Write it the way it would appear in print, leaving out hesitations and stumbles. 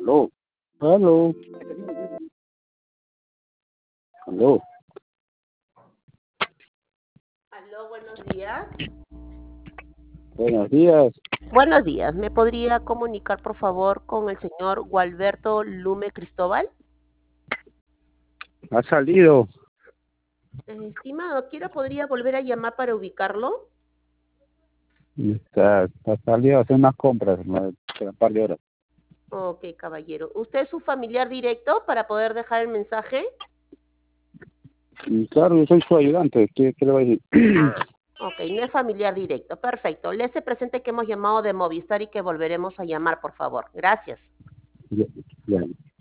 Aló, aló, aló. Aló, buenos días. Buenos días. Buenos días. ¿Me podría comunicar, por favor, con el señor Gualberto Lume Cristóbal? ¿Ha salido? Estimado, ¿podría volver a llamar para ubicarlo? Ha salido a hacer unas compras, un par de horas. Ok, caballero. ¿Usted es su familiar directo para poder dejar el mensaje? Y claro, yo soy su ayudante. ¿Qué le voy a decir? Ah, ok, no es familiar directo. Perfecto. Le hace presente que hemos llamado de Movistar y que volveremos a llamar, por favor. Gracias. Ya, ya.